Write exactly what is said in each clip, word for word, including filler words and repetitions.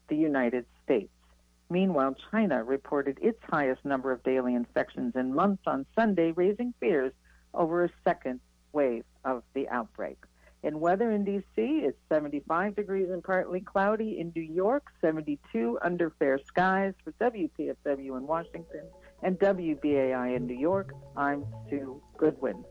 the United States. Meanwhile, China reported its highest number of daily infections in months on Sunday, raising fears over a second wave of the outbreak. In weather in D C, it's seventy-five degrees and partly cloudy. In New York, seventy-two under fair skies. For W P F W in Washington and W B A I in New York, I'm Sue Goodwin.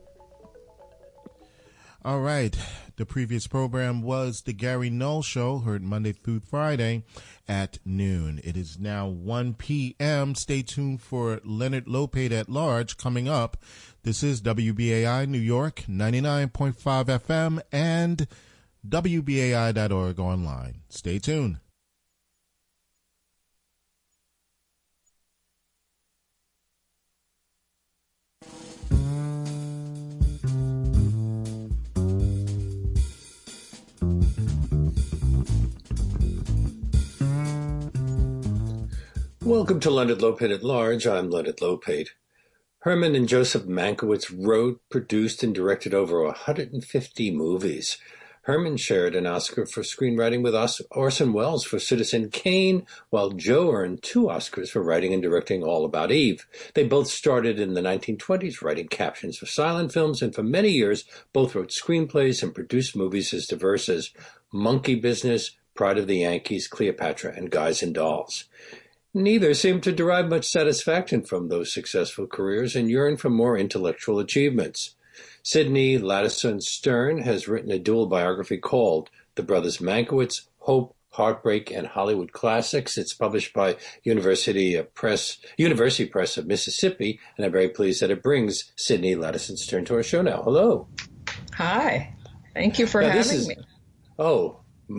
All right. The previous program was The Gary Null Show, heard Monday through Friday at noon. It is now one p.m. Stay tuned for Leonard Lopate at Large coming up. This is W B A I New York, ninety-nine point five F M and W B A I dot org online. Stay tuned. Welcome to Leonard Lopate at Large. I'm Leonard Lopate. Herman and Joseph Mankiewicz wrote, produced, and directed over one hundred fifty movies. Herman shared an Oscar for screenwriting with Orson Welles for Citizen Kane, while Joe earned two Oscars for writing and directing All About Eve. They both started in the nineteen twenties writing captions for silent films, and for many years both wrote screenplays and produced movies as diverse as Monkey Business, Pride of the Yankees, Cleopatra, and Guys and Dolls. Neither seemed to derive much satisfaction from those successful careers and yearned for more intellectual achievements. Sidney Ladison Stern has written a dual biography called The Brothers Mankiewicz, Hope, Heartbreak, and Hollywood Classics. It's published by University Press, University Press of Mississippi, and I'm very pleased that it brings Sidney Ladison Stern to our show now. Hello. Hi. Thank you for now, having is, me. Oh,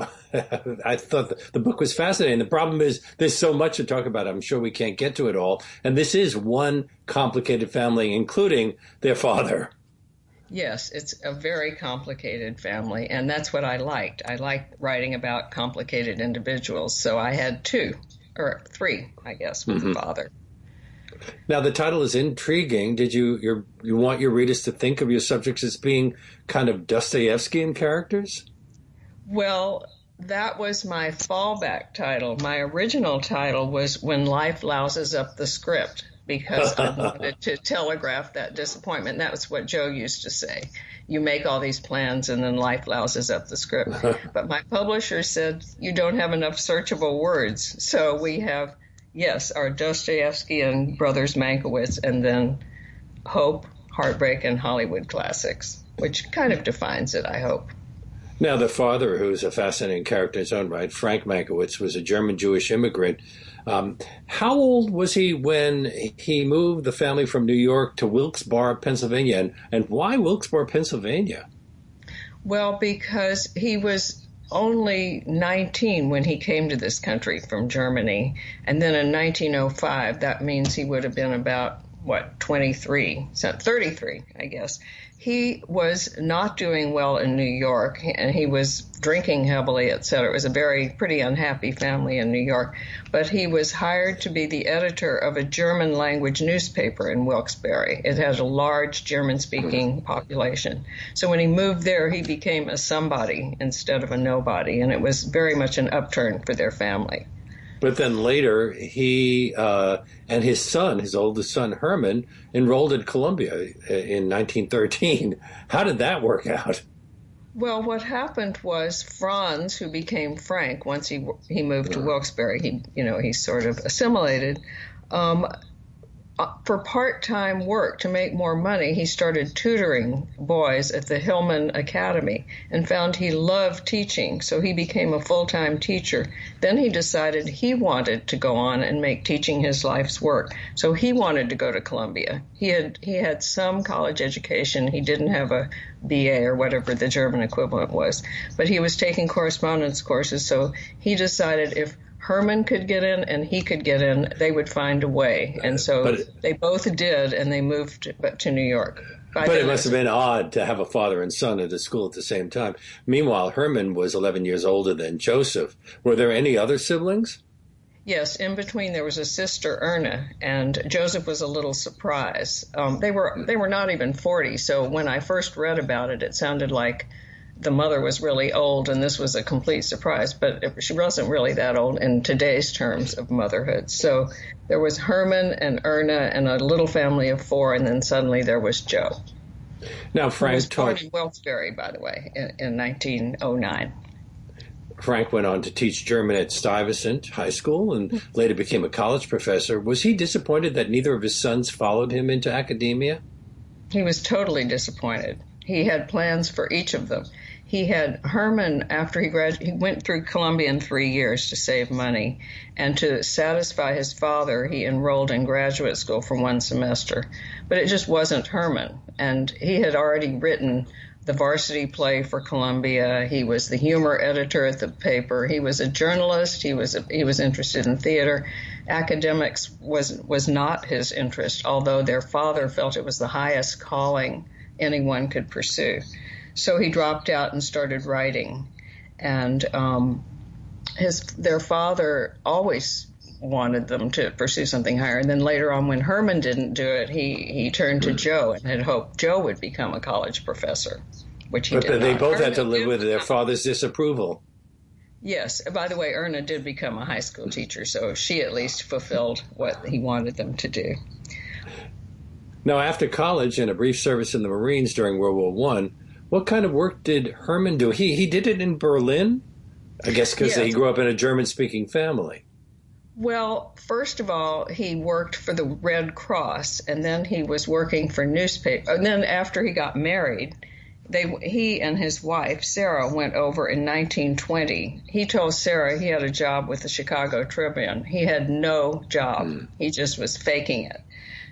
I thought the, the book was fascinating. The problem is there's so much to talk about. I'm sure we can't get to it all. And this is one complicated family, including their father. Yes, it's a very complicated family, and that's what I liked. I liked writing about complicated individuals, so I had two, or three, I guess, with mm-hmm. the father. Now, the title is intriguing. Did you you're, you want your readers to think of your subjects as being kind of Dostoevskian characters? Well, that was my fallback title. My original title was When Life Louses Up the Script, because I wanted to telegraph that disappointment. That was what Joe used to say. You make all these plans and then life louses up the script. But my publisher said, you don't have enough searchable words. So we have, yes, our Dostoevskian Brothers Mankiewicz, and then Hope, Heartbreak, and Hollywood Classics, which kind of defines it, I hope. Now, the father, who's a fascinating character in his own right, Frank Mankiewicz, was a German-Jewish immigrant. Um, how old was he when he moved the family from New York to Wilkes-Barre, Pennsylvania? And, and why Wilkes-Barre, Pennsylvania? Well, because he was only nineteen when he came to this country from Germany. And then in nineteen oh five, that means he would have been about, what, twenty-three, so thirty-three, I guess. He was not doing well in New York, and he was drinking heavily, et cetera. It was a very pretty unhappy family in New York. But he was hired to be the editor of a German-language newspaper in Wilkes-Barre. It has a large German-speaking population. So when he moved there, he became a somebody instead of a nobody, and it was very much an upturn for their family. But then later, he uh, and his son, his oldest son, Herman, enrolled at Columbia in nineteen thirteen. How did that work out? Well, what happened was Franz, who became Frank once he he moved to Wilkes-Barre, he you know he sort of assimilated. Um, for part-time work to make more money, he started tutoring boys at the Hillman Academy and found he loved teaching, so he became a full-time teacher. Then he decided he wanted to go on and make teaching his life's work, so he wanted to go to Columbia. He had he had some college education. He didn't have a B A or whatever the German equivalent was, but he was taking correspondence courses, so he decided if Herman could get in and he could get in, they would find a way. And so but, they both did, and they moved to New York. But it must have been odd to have a father and son at the school at the same time. Meanwhile, Herman was eleven years older than Joseph. Were there any other siblings? Yes, in between there was a sister, Erna, and Joseph was a little surprised. Um, they were they were not even forty, so when I first read about it, it sounded like the mother was really old, and this was a complete surprise, but it, she wasn't really that old in today's terms of motherhood. So there was Herman and Erna and a little family of four, and then suddenly there was Joe. Now, Frank was born taught... in Wilkes-Barre, by the way, in, in nineteen oh nine. Frank went on to teach German at Stuyvesant High School and later became a college professor. Was he disappointed that neither of his sons followed him into academia? He was totally disappointed. He had plans for each of them. He had Herman, after he graduated, he went through Columbia in three years to save money. And to satisfy his father, he enrolled in graduate school for one semester. But it just wasn't Herman. And he had already written the varsity play for Columbia. He was the humor editor at the paper. He was a journalist. He was a, he was interested in theater. Academics was was not his interest, although their father felt it was the highest calling anyone could pursue. So he dropped out and started writing. And um, his their father always wanted them to pursue something higher. And then later on, when Herman didn't do it, he, he turned to Joe and had hoped Joe would become a college professor, which he but did But they not. both Erna had to live did with their become, father's disapproval. Yes. By the way, Erna did become a high school teacher, so she at least fulfilled what he wanted them to do. Now, after college and a brief service in the Marines during World War One, what kind of work did Herman do? He, he did it in Berlin, I guess because yes. he grew up in a German-speaking family. Well, first of all, he worked for the Red Cross, and then he was working for newspaper. And then after he got married, they he and his wife, Sarah, went over in nineteen twenty. He told Sarah he had a job with the Chicago Tribune. He had no job. Mm. He just was faking it.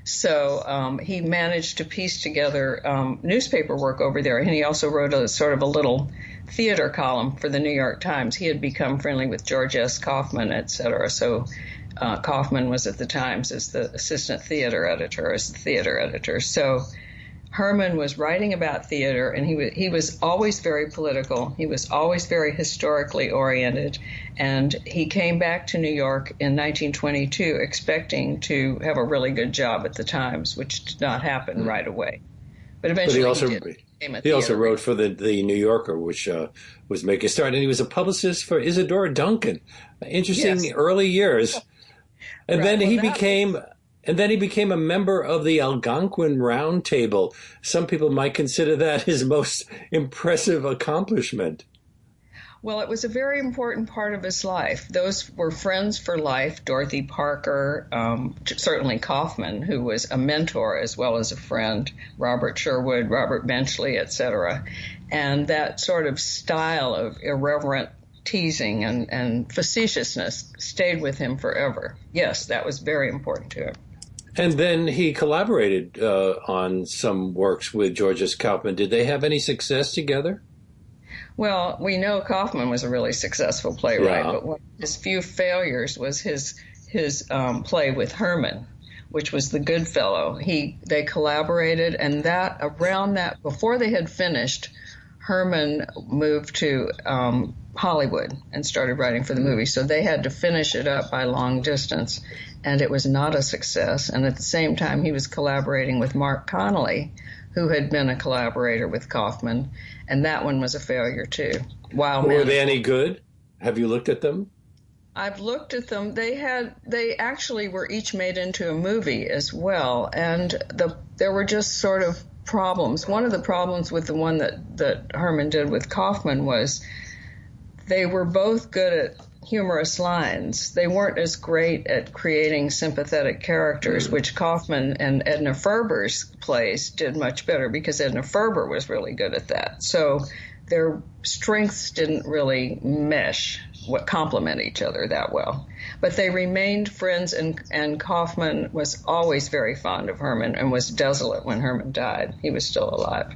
So um, he managed to piece together um, newspaper work over there, and he also wrote a sort of a little theater column for the New York Times. He had become friendly with George S. Kaufman, et cetera. So uh, Kaufman was at the Times as the assistant theater editor, as the theater editor. So Herman was writing about theater, and he was, he was always very political. He was always very historically oriented. And he came back to New York in nineteen twenty-two expecting to have a really good job at the Times, which did not happen mm-hmm. right away. But eventually but he also, he did. He also wrote for the, the New Yorker, which uh, was making a start. And he was a publicist for Isadora Duncan. Interesting yes. early years. And right. then well, he became... Was- And then he became a member of the Algonquin Round Table. Some people might consider that his most impressive accomplishment. Well, it was a very important part of his life. Those were friends for life, Dorothy Parker, um, certainly Kaufman, who was a mentor as well as a friend, Robert Sherwood, Robert Benchley, et cetera. And that sort of style of irreverent teasing and, and facetiousness stayed with him forever. Yes, that was very important to him. And then he collaborated uh, on some works with George S. Kaufman. Did they have any success together? Well, we know Kaufman was a really successful playwright, yeah. but one of his few failures was his his um, play with Herman, which was The Goodfellow. He they collaborated, and that around that before they had finished, Herman moved to um, Hollywood and started writing for the movie. So they had to finish it up by long distance, and it was not a success. And at the same time, he was collaborating with Mark Connolly, who had been a collaborator with Kaufman, and that one was a failure too. Wow, were they any good? Have you looked at them? I've looked at them. They had they actually were each made into a movie as well, and the there were just sort of problems. One of the problems with the one that, that Herman did with Kaufman was they were both good at humorous lines. They weren't as great at creating sympathetic characters, mm-hmm. which Kaufman and Edna Ferber's plays did much better because Edna Ferber was really good at that. So their strengths didn't really mesh, what complement each other that well. But they remained friends, and, and Kaufman was always very fond of Herman and was desolate when Herman died. He was still alive.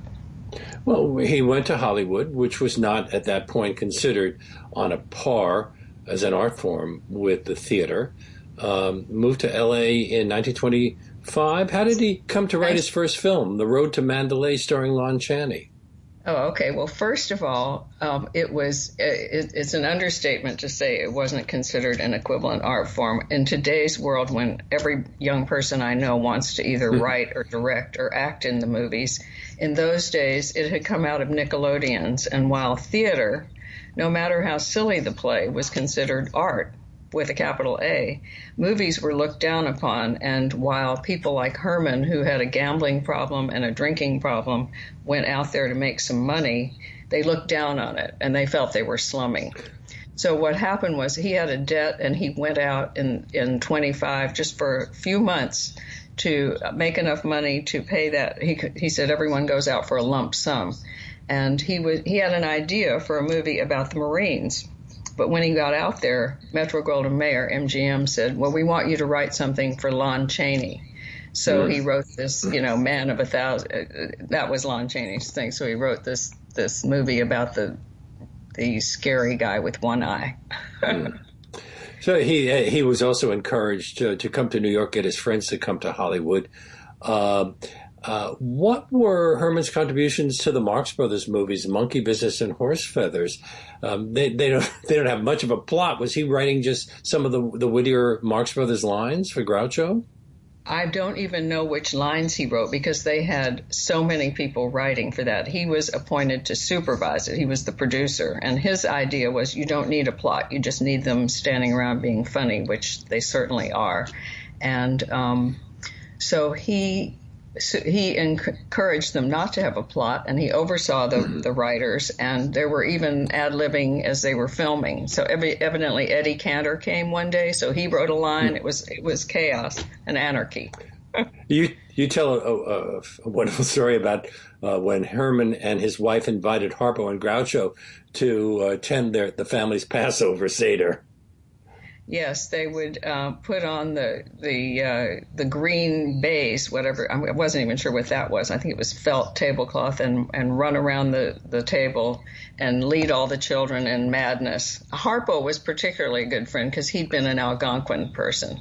Well, he went to Hollywood, which was not at that point considered on a par as an art form with the theater. Um, moved to L A in nineteen twenty-five. How did he come to write his first film, The Road to Mandalay, starring Lon Chaney? Oh, okay. Well, first of all, um, it was it, it's an understatement to say it wasn't considered an equivalent art form. In today's world, when every young person I know wants to either write or direct or act in the movies, in those days it had come out of Nickelodeon's, and while theater, no matter how silly the play, was considered art with a capital A, movies were looked down upon, and while people like Herman, who had a gambling problem and a drinking problem, went out there to make some money, they looked down on it, and they felt they were slumming. So what happened was he had a debt, and he went out in, in twenty-five just for a few months to make enough money to pay that. He, he said everyone goes out for a lump sum. And he was he had an idea for a movie about the Marines. But when he got out there, Metro-Goldwyn-Mayer, M G M, said, well, we want you to write something for Lon Chaney. So he wrote this, you know, Man of a Thousand. That was Lon Chaney's thing. So he wrote this this movie about the the scary guy with one eye. mm. So he he was also encouraged to, to come to New York, get his friends to come to Hollywood. Uh, Uh, what were Herman's contributions to the Marx Brothers movies, Monkey Business and Horse Feathers? Um, they, they don't they don't have much of a plot. Was he writing just some of the the wittier Marx Brothers lines for Groucho? I don't even know which lines he wrote because they had so many people writing for that. He was appointed to supervise it. He was the producer, and his idea was you don't need a plot. You just need them standing around being funny, which they certainly are. And um, so he... So he encouraged them not to have a plot, and he oversaw the, the writers, and there were even ad-libbing as they were filming. So every, evidently Eddie Cantor came one day, so he wrote a line. It was it was chaos and anarchy. you you tell a, a, a wonderful story about uh, when Herman and his wife invited Harpo and Groucho to uh, attend their the family's Passover Seder. Yes, they would uh, put on the the uh, the green baize, whatever. I wasn't even sure what that was. I think it was felt tablecloth, and, and run around the, the table and lead all the children in madness. Harpo was particularly a good friend because he'd been an Algonquin person.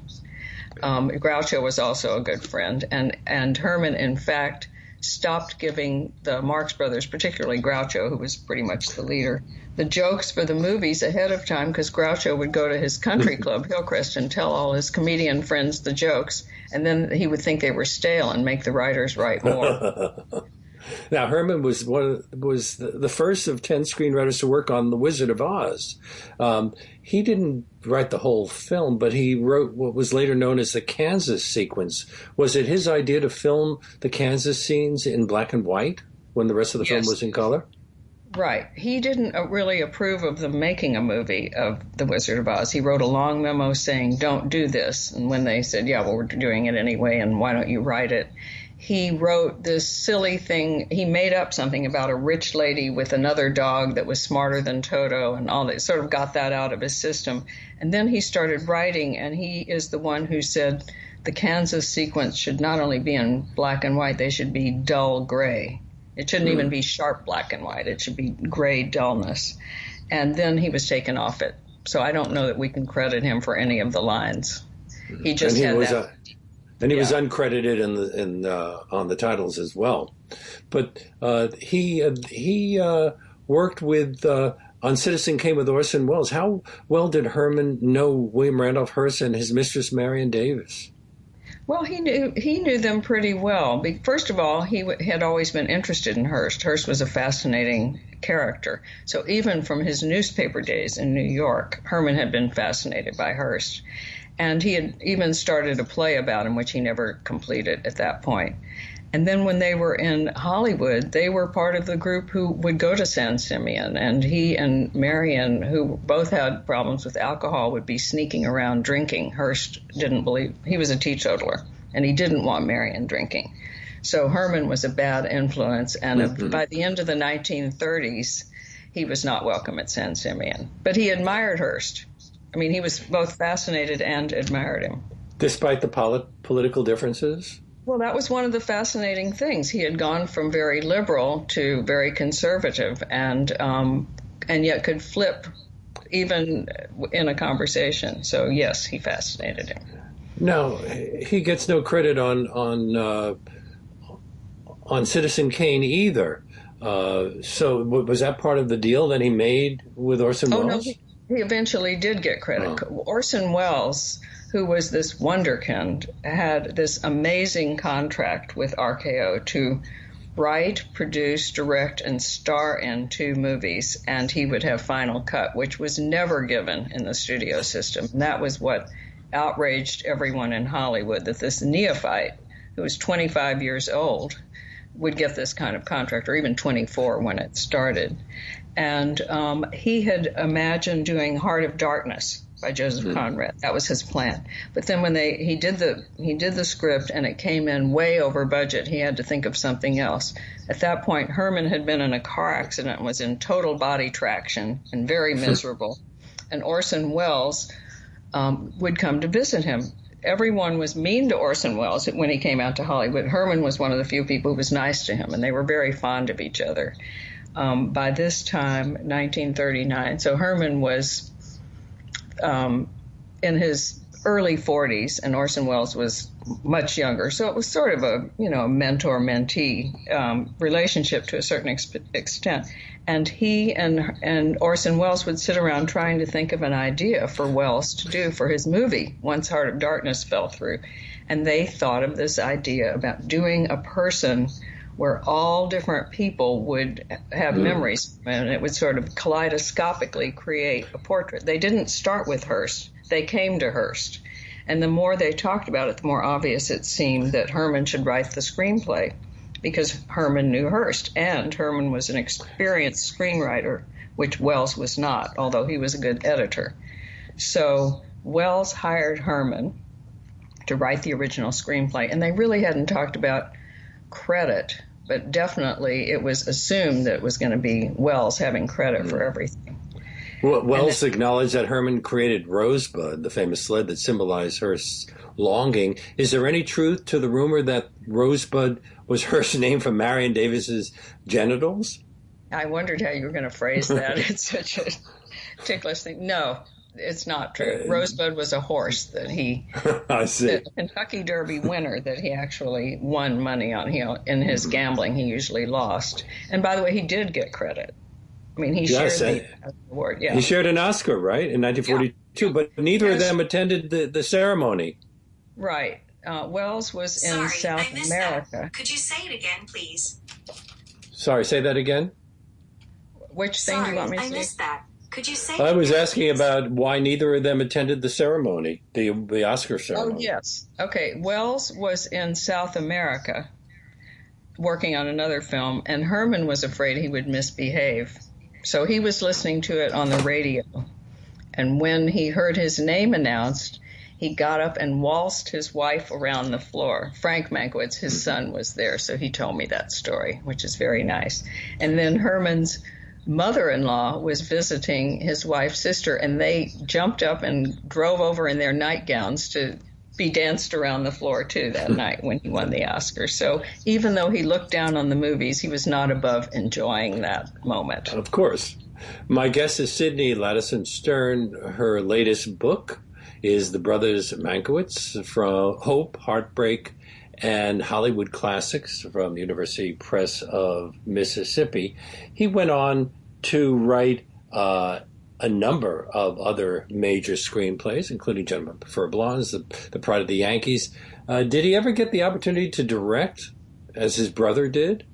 Um, Groucho was also a good friend, and and Herman, in fact, stopped giving the Marx Brothers, particularly Groucho, who was pretty much the leader, the jokes for the movies ahead of time because Groucho would go to his country club, Hillcrest, and tell all his comedian friends the jokes, and then he would think they were stale and make the writers write more. Now, Herman was one was the first of ten screenwriters to work on The Wizard of Oz. Um, he didn't write the whole film, but he wrote what was later known as the Kansas sequence. Was it his idea to film the Kansas scenes in black and white when the rest of the Yes. film was in color? Right. He didn't really approve of them making a movie of The Wizard of Oz. He wrote a long memo saying, don't do this. And when they said, yeah, well, we're doing it anyway, and why don't you write it? He wrote this silly thing. He made up something about a rich lady with another dog that was smarter than Toto, and all that. Sort of got that out of his system. And then he started writing, and he is the one who said the Kansas sequence should not only be in black and white, they should be dull gray. It shouldn't mm. even be sharp black and white. It should be gray dullness. And then he was taken off it. So I don't know that we can credit him for any of the lines. He just and he had was that. A- And he Yeah. was uncredited in the in uh, on the titles as well, but uh, he uh, he uh, worked with uh, on Citizen Kane with Orson Welles. How well did Herman know William Randolph Hearst and his mistress Marion Davis? Well, he knew he knew them pretty well. Be- First of all, he w- had always been interested in Hearst. Hearst was a fascinating character. So even from his newspaper days in New York, Herman had been fascinated by Hearst. And he had even started a play about him, which he never completed at that point. And then when they were in Hollywood, they were part of the group who would go to San Simeon. And he and Marion, who both had problems with alcohol, would be sneaking around drinking. Hearst didn't believe he was a teetotaler, and he didn't want Marion drinking. So Herman was a bad influence. And mm-hmm. by the end of the nineteen thirties, he was not welcome at San Simeon. But he admired Hearst. I mean, he was both fascinated and admired him. Despite the polit- political differences? Well, that was one of the fascinating things. He had gone from very liberal to very conservative, and um, and yet could flip even in a conversation. So, yes, he fascinated him. No, he gets no credit on on uh, on Citizen Kane either. Uh, so w- was that part of the deal that he made with Orson Oh, Welles? no, he, he eventually did get credit. Oh. Orson Welles, who was this wonderkind, had this amazing contract with R K O to write, produce, direct, and star in two movies, and he would have final cut, which was never given in the studio system. And that was what outraged everyone in Hollywood, that this neophyte, who was twenty-five years old, would get this kind of contract, or even twenty-four when it started. And um, he had imagined doing Heart of Darkness by Joseph mm-hmm. Conrad. That was his plan. But then when they he did the he did the script and it came in way over budget, he had to think of something else. At that point, Herman had been in a car accident and was in total body traction and very miserable. And Orson Welles um, would come to visit him. Everyone was mean to Orson Welles when he came out to Hollywood. Herman was one of the few people who was nice to him, and they were very fond of each other. Um, by this time, nineteen thirty-nine, so Herman was um, in his early forties, and Orson Welles was much younger. So it was sort of a, you know, mentor-mentee um, relationship to a certain ex- extent. And he and and Orson Welles would sit around trying to think of an idea for Welles to do for his movie once Heart of Darkness fell through. And they thought of this idea about doing a person where all different people would have mm. memories, and it would sort of kaleidoscopically create a portrait. They didn't start with Hearst. They came to Hearst. And the more they talked about it, the more obvious it seemed that Herman should write the screenplay, because Herman knew Hearst, and Herman was an experienced screenwriter, which Welles was not, although he was a good editor. So Welles hired Herman to write the original screenplay, and they really hadn't talked about credit, but definitely it was assumed that it was going to be Welles having credit for everything. Well, Welles then acknowledged that Herman created Rosebud, the famous sled that symbolized Hearst's longing. Is there any truth to the rumor that Rosebud was Hearst's name for Marion Davis's genitals? I wondered how you were going to phrase that. It's such a ticklish thing. No, it's not true. Rosebud was a horse that he, I see, the Kentucky Derby winner that he actually won money on. He, in his gambling, he usually lost. And by the way, he did get credit. I mean, he yes, shared I, the award. Yeah, he shared an Oscar, right, in nineteen forty-two, yeah. But neither yes. of them attended the, the ceremony. Right. Uh, Welles was Sorry, in South I missed America. That. Could you say it again, please? Sorry, say that again. Which thing Sorry, do you want me to I say? I missed that. Could you say I it was again, asking please? about why neither of them attended the ceremony, the the Oscar ceremony. Oh, yes. Okay, Welles was in South America working on another film, and Herman was afraid he would misbehave. So he was listening to it on the radio, and when he heard his name announced, he got up and waltzed his wife around the floor. Frank Mankiewicz, his son, was there, so he told me that story, which is very nice. And then Herman's mother-in-law was visiting his wife's sister, and they jumped up and drove over in their nightgowns to be danced around the floor, too, that night when he won the Oscar. So even though he looked down on the movies, he was not above enjoying that moment. Of course. My guest is Sydney Ladison Stern. Her latest book is The Brothers Mankiewicz, from Hope, Heartbreak, and Hollywood Classics from the University Press of Mississippi. He went on to write uh, a number of other major screenplays, including Gentlemen Prefer Blondes, the, the Pride of the Yankees. Uh, did he ever get the opportunity to direct, as his brother did?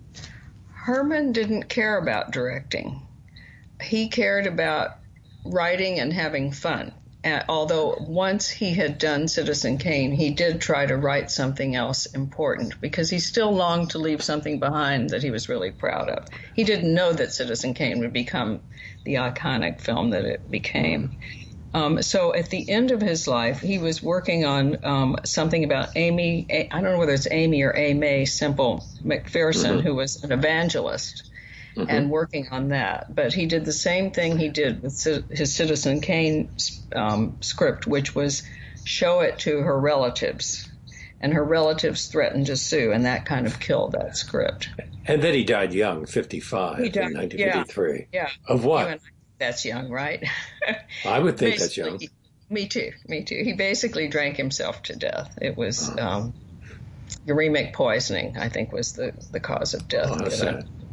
Herman didn't care about directing. He cared about writing and having fun. Uh, although once he had done Citizen Kane, he did try to write something else important, because he still longed to leave something behind that he was really proud of. He didn't know that Citizen Kane would become the iconic film that it became. Um, so at the end of his life, he was working on um, something about Amy, I don't know whether it's Amy or A. May Semple McPherson, mm-hmm. who was an evangelist. Mm-hmm. And working on that. But he did the same thing he did with his Citizen Kane um, script, which was show it to her relatives. And her relatives threatened to sue, and that kind of killed that script. And then he died young, fifty-five, he died, in nineteen fifty-three. Yeah. yeah. Of what? I, that's young, right? I would think that's young. Me too, me too. He basically drank himself to death. It was um, uremic poisoning, I think, was the, the cause of death. Oh,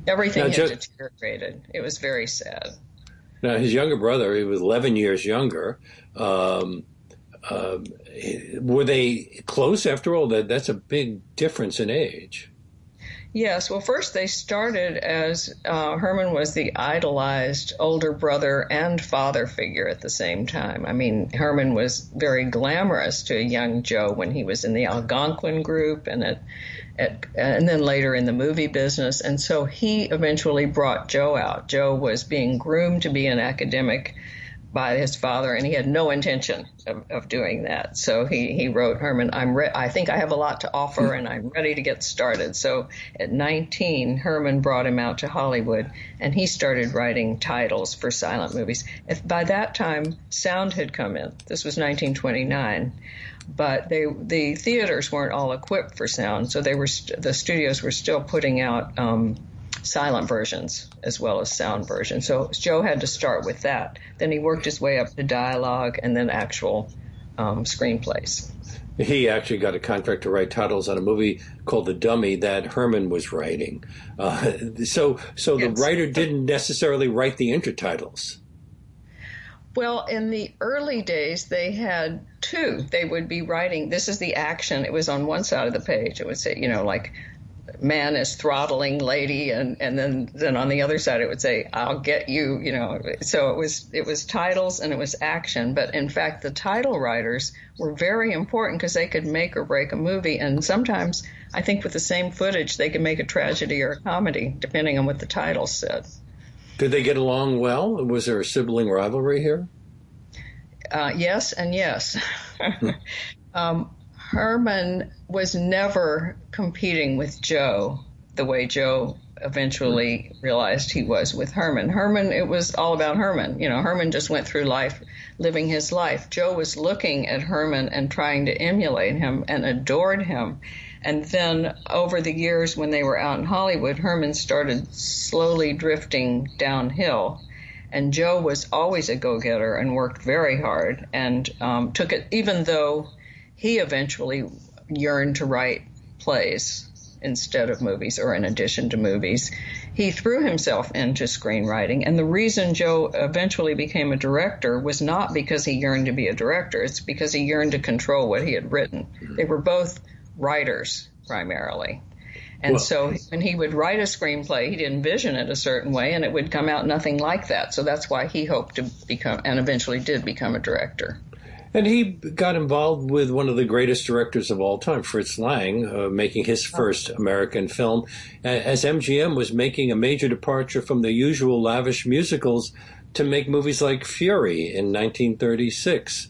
Everything Now, had Joe, deteriorated. It was very sad. Now, his younger brother, he was eleven years younger. Um, um, were they close after all? That That's a big difference in age. Yes. Well, first they started as uh, Herman was the idolized older brother and father figure at the same time. I mean, Herman was very glamorous to a young Joe when he was in the Algonquin group and at, at and then later in the movie business. And so he eventually brought Joe out. Joe was being groomed to be an academic by his father, and he had no intention of, of doing that. So he, he wrote Herman, I'm re- I think I have a lot to offer, and I'm ready to get started. So at nineteen, Herman brought him out to Hollywood, and he started writing titles for silent movies. If by that time, sound had come in. This was nineteen twenty-nine. But they, the theaters weren't all equipped for sound, so they were st- the studios were still putting out um, silent versions as well as sound versions. So Joe had to start with that. Then he worked his way up to dialogue and then actual um, screenplays. He actually got a contract to write titles on a movie called The Dummy that Herman was writing. Uh, so so the yes. writer didn't necessarily write the intertitles. Well, in the early days, they had two. They would be writing, this is the action. It was on one side of the page. It would say, you know, like, man is throttling lady, and, and then, then on the other side it would say, I'll get you, you know. So it was it was titles and it was action. But in fact, the title writers were very important because they could make or break a movie. And sometimes, I think with the same footage, they could make a tragedy or a comedy, depending on what the title said. Did they get along well? Was there a sibling rivalry here? Uh, yes and yes. um, Herman was never competing with Joe the way Joe eventually realized he was with Herman. Herman, it was all about Herman. You know, Herman just went through life living his life. Joe was looking at Herman and trying to emulate him and adored him. And then over the years when they were out in Hollywood, Herman started slowly drifting downhill. And Joe was always a go-getter and worked very hard and um, took it, even though he eventually yearned to write plays instead of movies or in addition to movies. He threw himself into screenwriting. And the reason Joe eventually became a director was not because he yearned to be a director. It's because he yearned to control what he had written. They were both writers primarily. And well, so when he would write a screenplay, he'd envision it a certain way, and it would come out nothing like that. So that's why he hoped to become, and eventually did become, a director. And he got involved with one of the greatest directors of all time, Fritz Lang, uh, making his first American film, as M G M was making a major departure from the usual lavish musicals to make movies like Fury in nineteen thirty-six.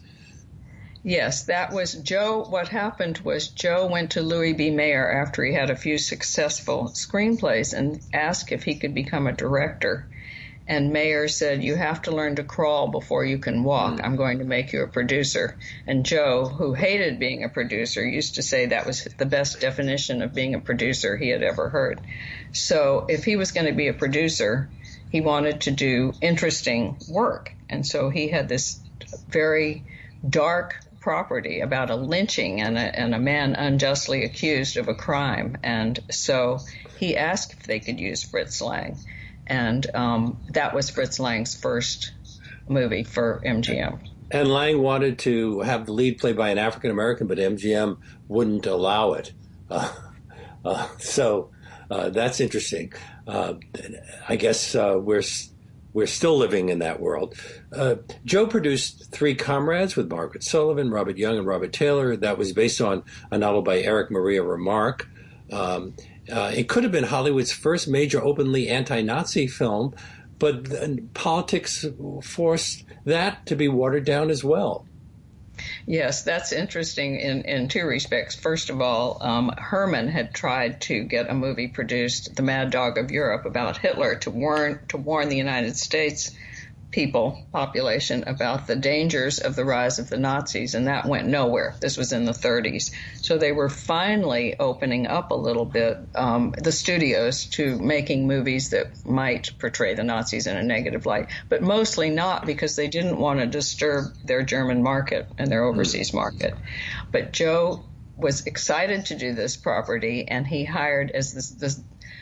Yes, that was Joe. What happened was Joe went to Louis B. Mayer after he had a few successful screenplays and asked if he could become a director. And Mayer said, you have to learn to crawl before you can walk. I'm going to make you a producer. And Joe, who hated being a producer, used to say that was the best definition of being a producer he had ever heard. So if he was going to be a producer, he wanted to do interesting work. And so he had this very dark property about a lynching and a, and a man unjustly accused of a crime. And so he asked if they could use Fritz Lang. And um, that was Fritz Lang's first movie for M G M. And Lang wanted to have the lead played by an African American, but M G M wouldn't allow it. Uh, uh, so uh, that's interesting. Uh, I guess uh, we're we're still living in that world. Uh, Joe produced Three Comrades with Margaret Sullivan, Robert Young, and Robert Taylor. That was based on a novel by Eric Maria Remarque. Um, Uh, it could have been Hollywood's first major openly anti-Nazi film, but politics forced that to be watered down as well. Yes, that's interesting in, in two respects. First of all, um, Herman had tried to get a movie produced, The Mad Dog of Europe, about Hitler to warn to warn the United States people, population, about the dangers of the rise of the Nazis, and that went nowhere. This was in the thirties. So they were finally opening up a little bit, um, the studios, to making movies that might portray the Nazis in a negative light, but mostly not because they didn't want to disturb their German market and their overseas mm. market. But Joe was excited to do this property, and he hired, as this, this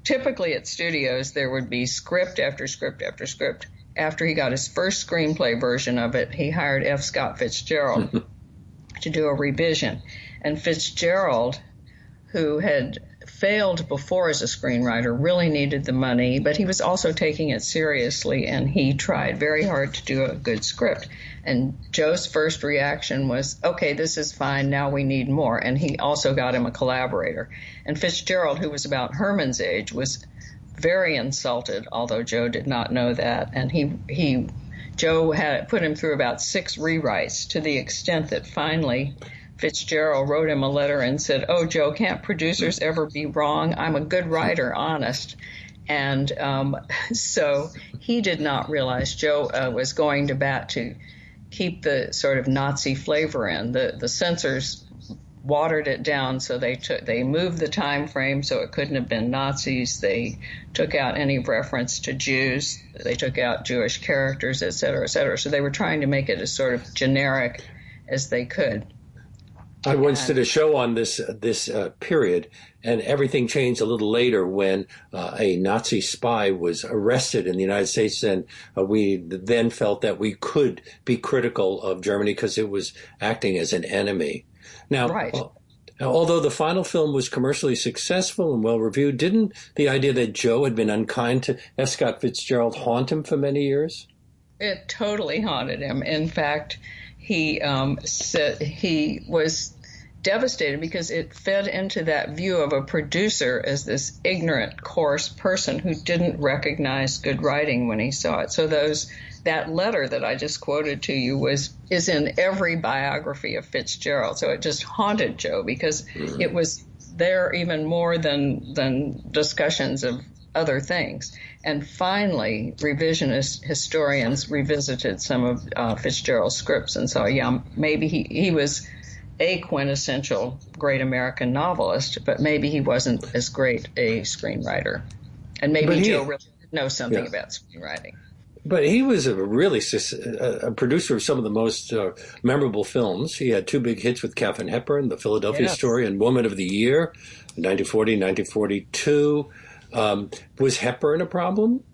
typically at studios, there would be script after script after script. After he got his first screenplay version of it, he hired F. Scott Fitzgerald to do a revision. And Fitzgerald, who had failed before as a screenwriter, really needed the money, but he was also taking it seriously, and he tried very hard to do a good script. And Joe's first reaction was, okay, this is fine, now we need more. And he also got him a collaborator. And Fitzgerald, who was about Herman's age, was very insulted, although Joe did not know that. And he, he Joe had put him through about six rewrites, to the extent that finally Fitzgerald wrote him a letter and said, oh, Joe, can't producers ever be wrong? I'm a good writer, honest. And um, so he did not realize Joe uh, was going to bat to keep the sort of Nazi flavor in. The the censors watered it down, so they took they moved the time frame so it couldn't have been Nazis. They took out any reference to Jews. They took out Jewish characters, et cetera, et cetera. So they were trying to make it as sort of generic as they could. I once did a show on this this uh, period, and everything changed a little later when uh, a Nazi spy was arrested in the United States, and uh, we then felt that we could be critical of Germany because it was acting as an enemy. Now, right. uh, although the final film was commercially successful and well reviewed, didn't the idea that Joe had been unkind to F. Scott Fitzgerald haunt him for many years? It totally haunted him. In fact, he um, said he was devastated because it fed into that view of a producer as this ignorant, coarse person who didn't recognize good writing when he saw it. So those that letter that I just quoted to you was is in every biography of Fitzgerald. So it just haunted Joe because it was there even more than than discussions of other things. And finally, revisionist historians revisited some of uh, Fitzgerald's scripts and saw, yeah, maybe he, he was a quintessential great American novelist, but maybe he wasn't as great a screenwriter. And maybe he, Joe really did know something yeah. about screenwriting. But he was a really a producer of some of the most uh, memorable films. He had two big hits with Katharine Hepburn, The Philadelphia yes. Story and Woman of the Year, nineteen forty, nineteen forty-two. Um, was Hepburn a problem?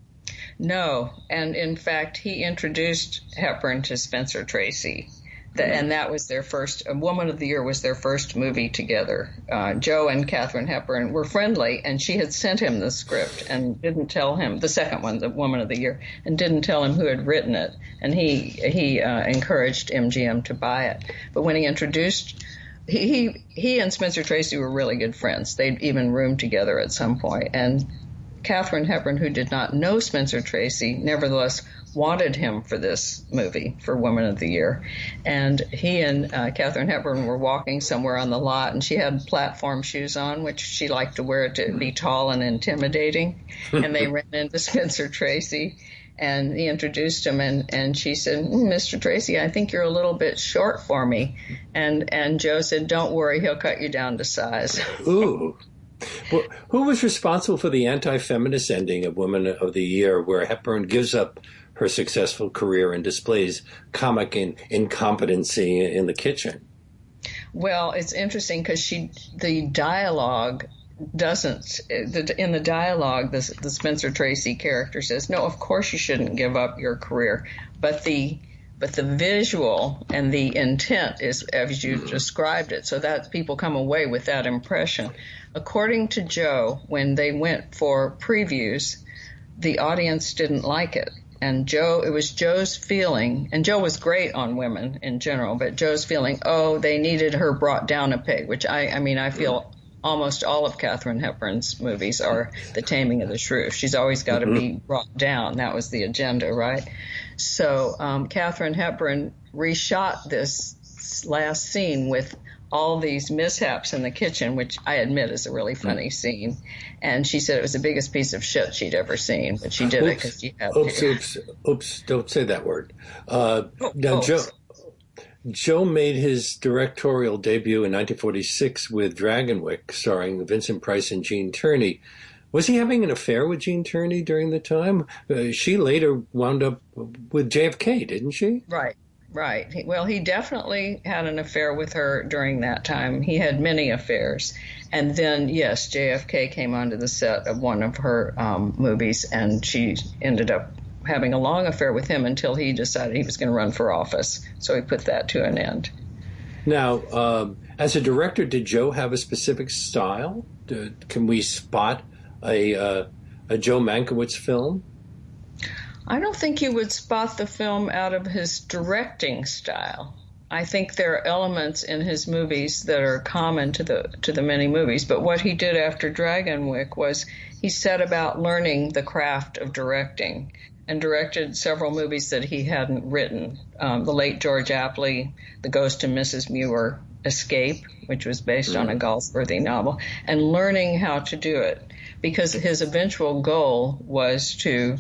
No. And in fact, he introduced Hepburn to Spencer Tracy. The, and that was their first, Woman of the Year was their first movie together. Uh, Joe and Katharine Hepburn were friendly, and she had sent him the script and didn't tell him, the second one, the Woman of the Year, and didn't tell him who had written it. And he he uh, encouraged M G M to buy it. But when he introduced, he, he, he and Spencer Tracy were really good friends. They'd even roomed together at some point. And Katharine Hepburn, who did not know Spencer Tracy, nevertheless wanted him for this movie, for Woman of the Year. And he and uh, Katharine Hepburn were walking somewhere on the lot, and she had platform shoes on, which she liked to wear to be tall and intimidating. And they ran into Spencer Tracy, and he introduced him, and, and she said, mm, Mister Tracy, I think you're a little bit short for me. And, and Joe said, don't worry, he'll cut you down to size. Ooh. Well, who was responsible for the anti-feminist ending of Woman of the Year, where Hepburn gives up her successful career and displays comic in, incompetency in the kitchen? Well, it's interesting because she, the dialogue doesn't, the, in the dialogue, the, the Spencer Tracy character says, no, of course you shouldn't give up your career. But the But the visual and the intent is as you described it, so that people come away with that impression. According to Joe, when they went for previews, the audience didn't like it. And Joe, it was Joe's feeling, and Joe was great on women in general, but Joe's feeling, oh, they needed her brought down a peg, which I, I mean, I feel almost all of Katharine Hepburn's movies are The Taming of the Shrew. She's always got to mm-hmm. be brought down. That was the agenda, right? So um, Katharine Hepburn reshot this last scene with all these mishaps in the kitchen, which I admit is a really funny scene. And she said it was the biggest piece of shit she'd ever seen, but she did oops, it because she had oops, to. Oops, oops, don't say that word. Uh, oh, now, oops. Joe, Joe made his directorial debut in nineteen forty-six with Dragonwyck, starring Vincent Price and Gene Tierney. Was he having an affair with Gene Tierney during the time? Uh, she later wound up with J F K, didn't she? Right. Right. He, well, he definitely had an affair with her during that time. He had many affairs. And then, yes, J F K came onto the set of one of her um, movies, and she ended up having a long affair with him until he decided he was going to run for office. So he put that to an end. Now, um, as a director, did Joe have a specific style? Did, can we spot a, uh, a Joe Mankiewicz film? I don't think you would spot the film out of his directing style. I think there are elements in his movies that are common to the to the many movies. But what he did after Dragonwyck was he set about learning the craft of directing and directed several movies that he hadn't written. Um, the late George Apley, The Ghost of Missus Muir, Escape, which was based mm. on a Galsworthy novel, and learning how to do it. Because his eventual goal was to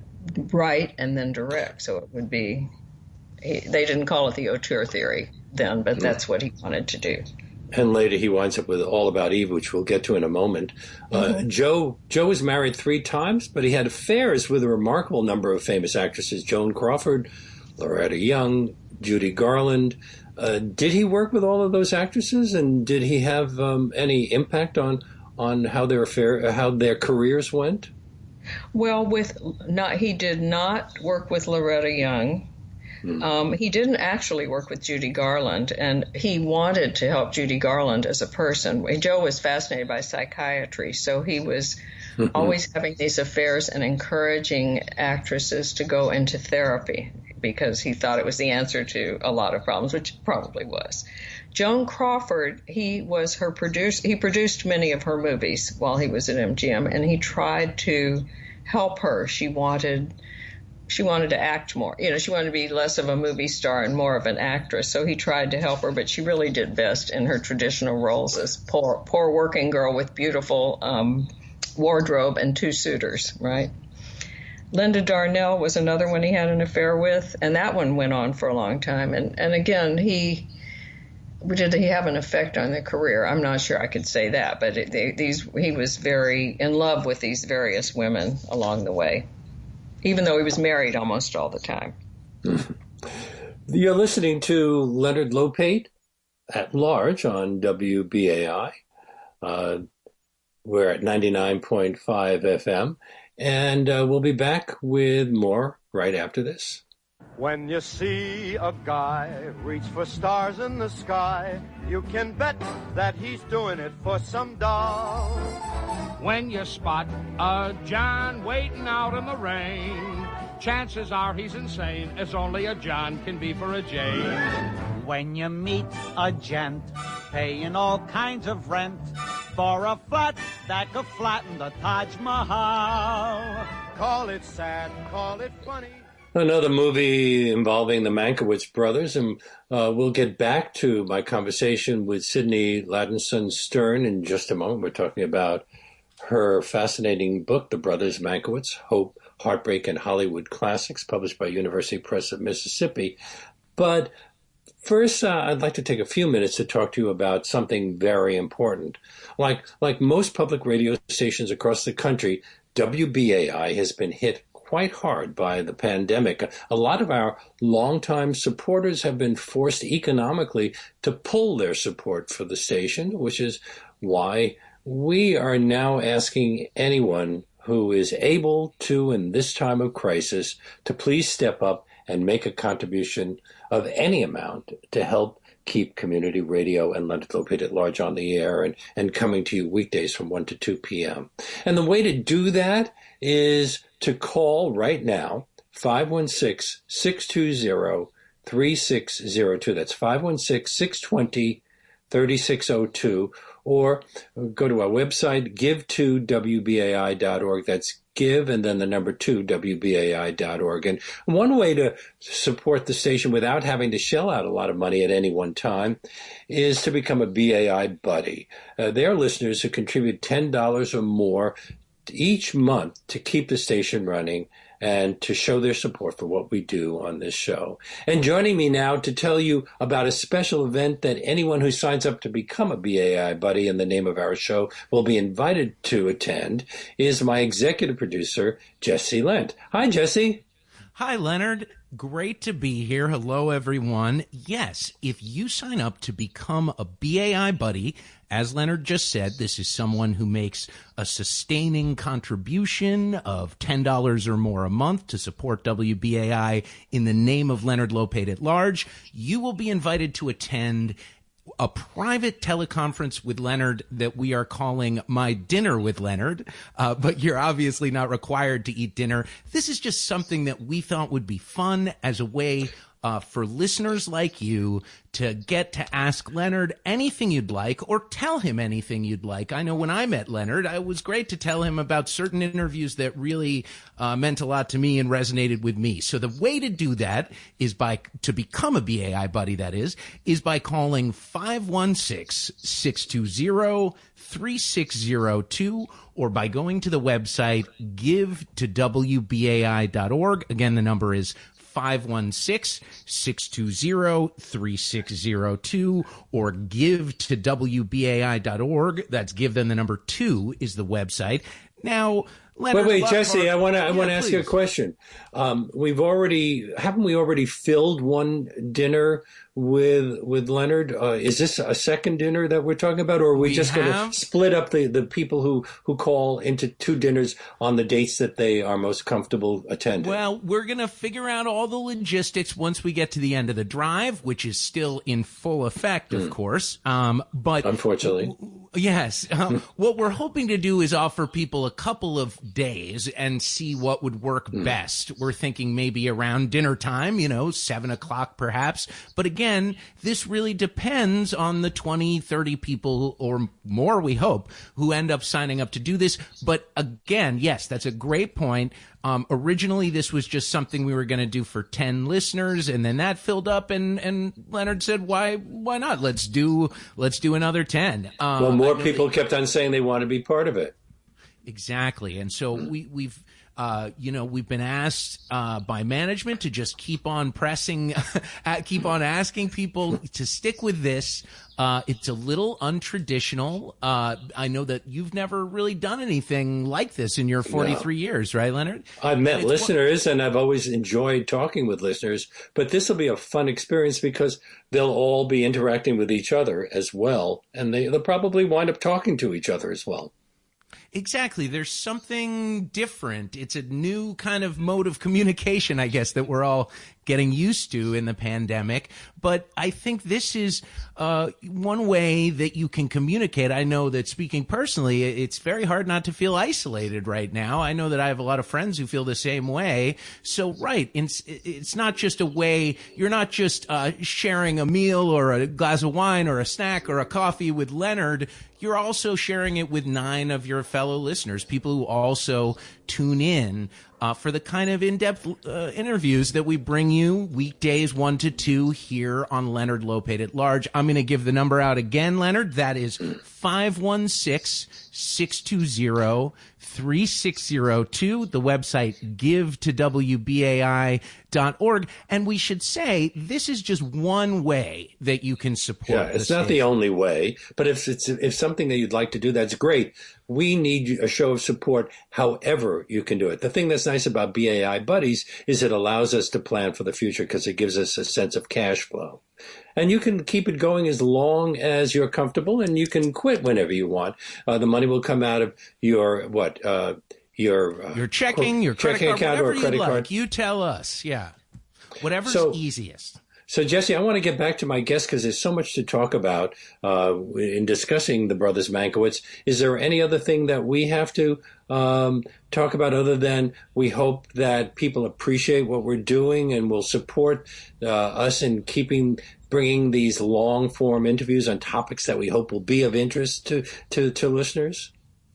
write and then direct. So it would be, he, they didn't call it the auteur theory then, but that's what he wanted to do. And later he winds up with All About Eve, which we'll get to in a moment. Uh, mm-hmm. Joe Joe was married three times, but he had affairs with a remarkable number of famous actresses: Joan Crawford, Loretta Young, Judy Garland. Uh, did he work with all of those actresses, and did he have um, any impact on on how their affair, how their careers went? Well, with not he did not work with Loretta Young. Mm. Um, he didn't actually work with Judy Garland, and he wanted to help Judy Garland as a person. Joe was fascinated by psychiatry, so he was mm-hmm. always having these affairs and encouraging actresses to go into therapy because he thought it was the answer to a lot of problems, which it probably was. Joan Crawford, he was her producer. He produced many of her movies while he was at M G M, and he tried to help her. She wanted, she wanted to act more. You know, she wanted to be less of a movie star and more of an actress. So he tried to help her, but she really did best in her traditional roles as poor, poor working girl with beautiful um, wardrobe and two suitors, right? Linda Darnell was another one he had an affair with, and that one went on for a long time. And and again, he. Did he have an effect on their career? I'm not sure I could say that, but it, they, these he was very in love with these various women along the way, even though he was married almost all the time. You're listening to Leonard Lopate at Large on W B A I. Uh, we're at ninety-nine point five F M, and uh, we'll be back with more right after this. When you see a guy reach for stars in the sky, you can bet that he's doing it for some doll. When you spot a John waiting out in the rain, chances are he's insane, as only a John can be for a Jane. When you meet a gent paying all kinds of rent for a flat that could flatten the Taj Mahal. Call it sad, call it funny. Another movie involving the Mankiewicz brothers, and uh, we'll get back to my conversation with Sydney Ladinson Stern in just a moment. We're talking about her fascinating book, The Brothers Mankiewicz, Hope, Heartbreak, and Hollywood Classics, published by University Press of Mississippi. But first, uh, I'd like to take a few minutes to talk to you about something very important. Like, like most public radio stations across the country, W B A I has been hit quite hard by the pandemic. A lot of our longtime supporters have been forced economically to pull their support for the station, which is why we are now asking anyone who is able to, in this time of crisis, to please step up and make a contribution of any amount to help keep community radio and Leonard Lopate at Large on the air and, and coming to you weekdays from one to two p.m. And the way to do that is to call right now, five one six, six two zero, three six zero two. That's five one six, six two zero, three six zero two. Or go to our website, give to W B A I dot org. That's give and then the number two, W B A I dot org. And one way to support the station without having to shell out a lot of money at any one time is to become a B A I buddy. Uh, they are listeners who contribute ten dollars or more each month to keep the station running and to show their support for what we do on this show. And joining me now to tell you about a special event that anyone who signs up to become a B A I buddy in the name of our show will be invited to attend is my executive producer, Jesse Lent. Hi, Jesse. Hi, Leonard. Great to be here. Hello, everyone. Yes, if you sign up to become a B A I buddy, as Leonard just said, this is someone who makes a sustaining contribution of ten dollars or more a month to support W B A I in the name of Leonard Lopate at Large. You will be invited to attend a private teleconference with Leonard that we are calling My Dinner with Leonard, uh, but you're obviously not required to eat dinner. This is just something that we thought would be fun as a way uh, for listeners like you to get to ask Leonard anything you'd like or tell him anything you'd like. I know when I met Leonard, it was great to tell him about certain interviews that really uh, meant a lot to me and resonated with me. So the way to do that is by, to become a B A I buddy, that is, is by calling five one six, six two zero, three six zero two or by going to the website give to W B A I dot org. Again, the number is five one six, six two zero, three six zero two or give to W B A I dot org. That's give, then the number two is the website. Now, Leonard, wait, wait, Jesse, I want to I want to ask you a question. Um, we've already haven't we already filled one dinner with with Leonard? Uh, is this a second dinner that we're talking about, or are we, we just going to split up the, the people who, who call into two dinners on the dates that they are most comfortable attending? Well, we're going to figure out all the logistics once we get to the end of the drive, which is still in full effect, of mm. course. Um, but unfortunately, w- yes, uh, what we're hoping to do is offer people a couple of days and see what would work mm. best. We're thinking maybe around dinner time, you know, seven o'clock perhaps. But again, this really depends on the twenty, thirty people or more, we hope, who end up signing up to do this. But again, yes, that's a great point. Um, originally, this was just something we were going to do for ten listeners, and then that filled up, and, and Leonard said, why why not? Let's do let's do another ten. Um, well, more people kept on saying they want to be part of it. Exactly. And so we, we've, uh, you know, we've been asked uh, by management to just keep on pressing, keep on asking people to stick with this. Uh, it's a little untraditional. Uh, I know that you've never really done anything like this in your forty-three no. years, right, Leonard? I've met listeners and I've always enjoyed talking with listeners, but this will be a fun experience because they'll all be interacting with each other as well, and they, they'll probably wind up talking to each other as well. Exactly. There's something different. It's a new kind of mode of communication, I guess, that we're all getting used to in the pandemic. But I think this is uh, one way that you can communicate. I know that, speaking personally, it's very hard not to feel isolated right now. I know that I have a lot of friends who feel the same way. So, right, it's, it's not just a way, you're not just uh, sharing a meal or a glass of wine or a snack or a coffee with Leonard. You're also sharing it with nine of your fellow listeners, people who also tune in uh, for the kind of in-depth uh, interviews that we bring you weekdays one to two here on Leonard Lopate at Large. I'm going to give the number out again, Leonard. That is five one six, six two zero, three six zero two. The website give to W B A I dot org. And we should say this is just one way that you can support. Yeah, it's not the only way, but if it's if something that you'd like to do, that's great. We need a show of support however you can do it. The thing that's nice about B A I Buddies is it allows us to plan for the future because it gives us a sense of cash flow. And you can keep it going as long as you're comfortable, and you can quit whenever you want. Uh, the money will come out of your, what, uh, your... Uh, your checking, your checking credit card, account or credit like. card. You tell us, yeah. Whatever's so, easiest. So, Jesse, I want to get back to my guest because there's so much to talk about uh, in discussing the Brothers Mankiewicz. Is there any other thing that we have to um, talk about other than we hope that people appreciate what we're doing and will support uh, us in keeping bringing these long-form interviews on topics that we hope will be of interest to, to, to listeners?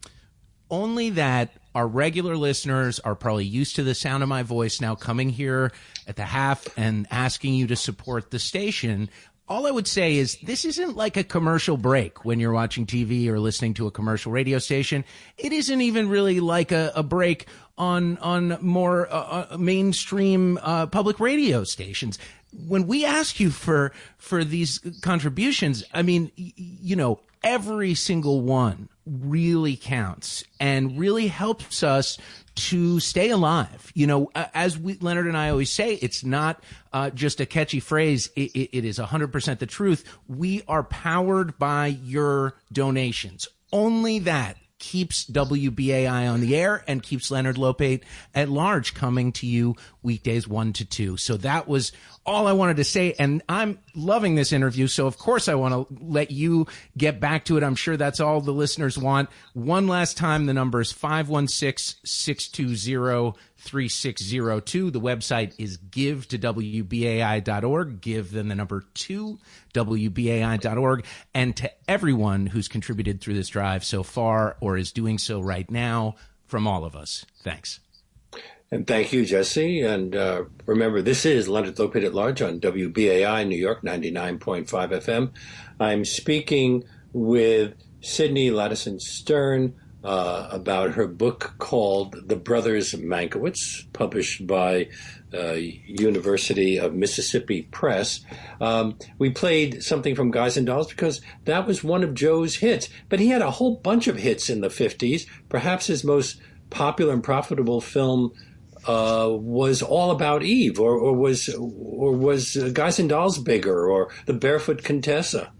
Only that our regular listeners are probably used to the sound of my voice now coming here at the half and asking you to support the station. All I would say is this isn't like a commercial break when you're watching T V or listening to a commercial radio station. It isn't even really like a, a break on on more uh, mainstream uh, public radio stations. When we ask you for for these contributions, I mean, y- you know, every single one really counts and really helps us to stay alive. You know, as we, Leonard and I always say, it's not uh, just a catchy phrase. It, it, it is one hundred percent the truth. We are powered by your donations. Only that keeps W B A I on the air and keeps Leonard Lopate at Large coming to you weekdays one to two. So that was all I wanted to say. And I'm loving this interview. So of course I want to let you get back to it. I'm sure that's all the listeners want. One last time, the number is five one six, six two zero, three six zero two. The website is give to W B A I dot org. Give, then the number two, W B A I dot org. And to everyone who's contributed through this drive so far or is doing so right now, from all of us, thanks. And thank you, Jesse. And uh, remember, this is Leonard Lopate at Large on W B A I New York ninety-nine point five F M. I'm speaking with Sydney Ladison Stern uh, about her book called The Brothers Mankiewicz, published by uh, University of Mississippi Press. Um, we played something from Guys and Dolls because that was one of Joe's hits. But he had a whole bunch of hits in the fifties. Perhaps his most popular and profitable film Uh, was All About Eve, or, or was or was uh, Guys and Dolls bigger, or The Barefoot Contessa?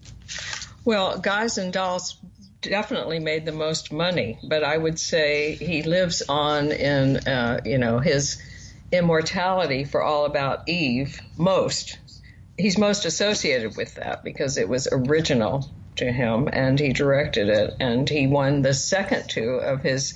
Well, Guys and Dolls definitely made the most money, but I would say he lives on in uh, you know his immortality for All About Eve. Most he's most associated with that because it was original to him, and he directed it, and he won the second two of his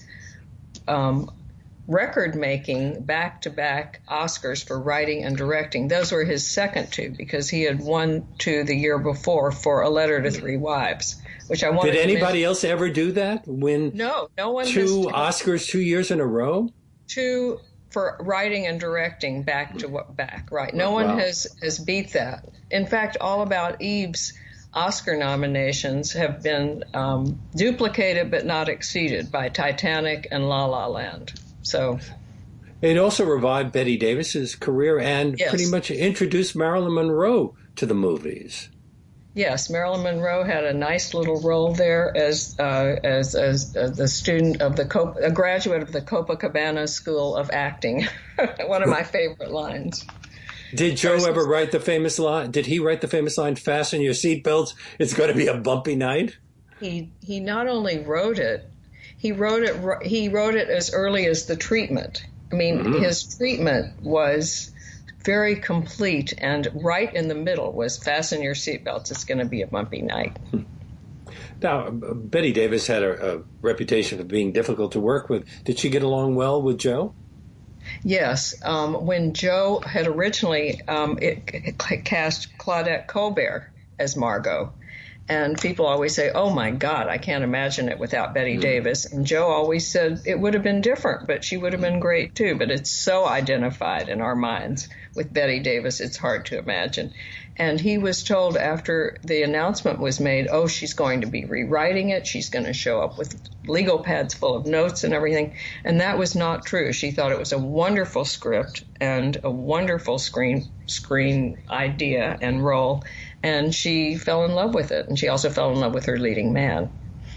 Um, record-making back-to-back Oscars for writing and directing. Those were his second two because he had won two the year before for A Letter to Three Wives, which I wanted. Did anybody to mention. else ever do that? Win no, no one. Two has Oscars two years in a row. Two for writing and directing back to back. Right. No wow. one has has beat that. In fact, All About Eve's Oscar nominations have been um, duplicated but not exceeded by Titanic and La La Land. So it also revived Bette Davis's career and yes. pretty much introduced Marilyn Monroe to the movies. Yes, Marilyn Monroe had a nice little role there as uh, as as uh, the student of the Cop- a graduate of the Copacabana School of Acting. One of my favorite lines. Did Joe ever write the famous line? Did he write the famous line, "Fasten your seatbelts, it's going to be a bumpy night"? He he not only wrote it. He wrote it. He wrote it as early as the treatment. I mean, mm-hmm. his treatment was very complete, and right in the middle was "Fasten your seatbelts. It's going to be a bumpy night." Now, Bette Davis had a, a reputation for being difficult to work with. Did she get along well with Joe? Yes. Um, when Joe had originally um, it, it cast Claudette Colbert as Margot. And people always say, oh, my God, I can't imagine it without Bette mm. Davis. And Joe always said it would have been different, but she would have been great, too. But it's so identified in our minds with Bette Davis, it's hard to imagine. And he was told after the announcement was made, oh, she's going to be rewriting it. She's going to show up with legal pads full of notes and everything. And that was not true. She thought it was a wonderful script and a wonderful screen screen idea and role. And she fell in love with it. And she also fell in love with her leading man.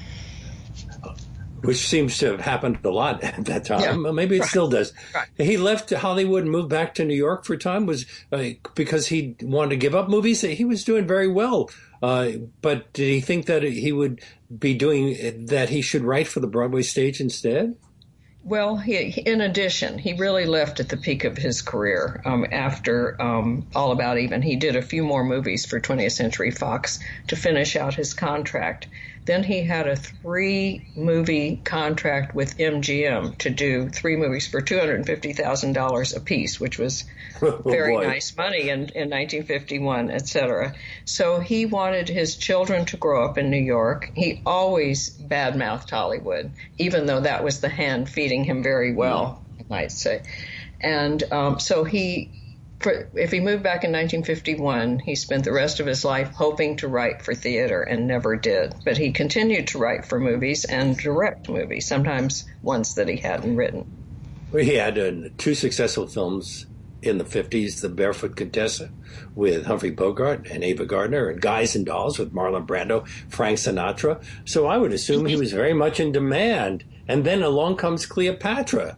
Which seems to have happened a lot at that time. Yeah. Maybe it right. still does. Right. He left Hollywood and moved back to New York for a time was uh, because he wanted to give up movies. He was doing very well. Uh, but did he think that he would be doing that he should write for the Broadway stage instead? Well, he, in addition, he really left at the peak of his career um, after um, All About Eve. He did a few more movies for twentieth Century Fox to finish out his contract. Then he had a three-movie contract with M G M to do three movies for two hundred fifty thousand dollars apiece, which was very oh nice money in, in nineteen fifty-one, et cetera. So he wanted his children to grow up in New York. He always badmouthed Hollywood, even though that was the hand feeding him very well, I might say. And um, so he... For, if he moved back in nineteen fifty-one, he spent the rest of his life hoping to write for theater and never did. But he continued to write for movies and direct movies, sometimes ones that he hadn't written. Well, he had uh, two successful films in the fifties, The Barefoot Contessa with Humphrey Bogart and Ava Gardner, and Guys and Dolls with Marlon Brando, Frank Sinatra. So I would assume he was very much in demand. And then along comes Cleopatra.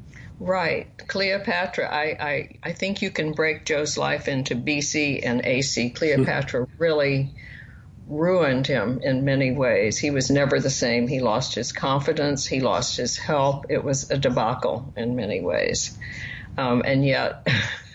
Right. Cleopatra, I, I, I think you can break Joe's life into B C and A C. Cleopatra really ruined him in many ways. He was never the same. He lost his confidence. He lost his help. It was a debacle in many ways. Um, and yet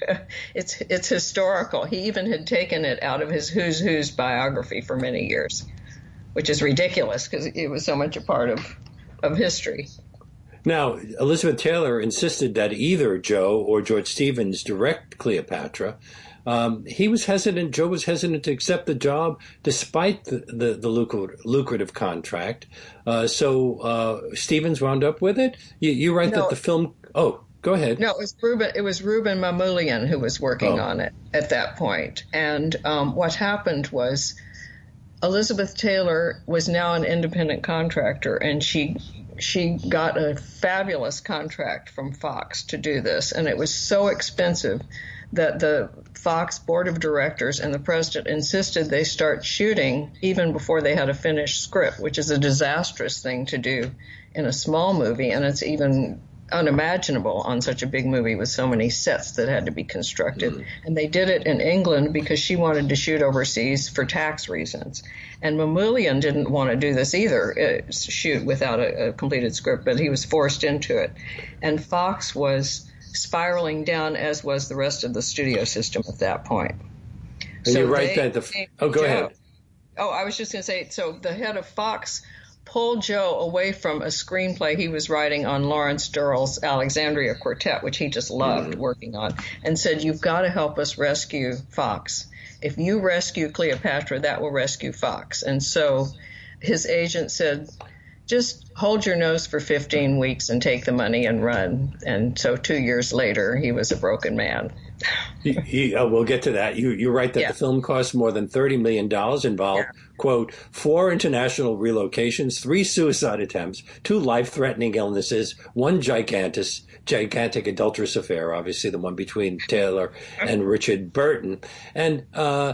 it's it's historical. He even had taken it out of his Who's Who's biography for many years, which is ridiculous because it was so much a part of, of history. Now, Elizabeth Taylor insisted that either Joe or George Stevens direct Cleopatra. Um, he was hesitant, Joe was hesitant to accept the job despite the, the, the lucrative, lucrative contract. Uh, so uh, Stevens wound up with it? You, you write no, that the film... Oh, go ahead. No, it was Ruben, it was Ruben Mamoulian who was working oh. on it at that point. And um, what happened was Elizabeth Taylor was now an independent contractor, and she... She got a fabulous contract from Fox to do this, and it was so expensive that the Fox board of directors and the president insisted they start shooting even before they had a finished script, which is a disastrous thing to do in a small movie, and it's even unimaginable on such a big movie with so many sets that had to be constructed. Mm. And they did it in England because she wanted to shoot overseas for tax reasons. And Mamoulian didn't want to do this either, uh, shoot without a, a completed script, but he was forced into it. And Fox was spiraling down, as was the rest of the studio system at that point. And so you're right that the... Oh, go Joe, ahead. Oh, I was just going to say, so the head of Fox pulled Joe away from a screenplay he was writing on Lawrence Durrell's Alexandria Quartet, which he just loved mm-hmm. working on, and said, you've got to help us rescue Fox. If you rescue Cleopatra, that will rescue Fox. And so his agent said, just hold your nose for fifteen weeks and take the money and run. And so two years later, he was a broken man. he, he, oh, we'll get to that. You, you're right that yeah. the film cost more than thirty million dollars, involved, yeah. quote, four international relocations, three suicide attempts, two life-threatening illnesses, one gigantic, gigantic adulterous affair, obviously the one between Taylor and Richard Burton. And uh,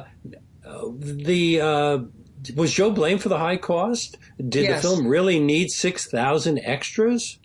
the... Uh, was Joe blamed for the high cost? Did yes. the film really need six thousand extras?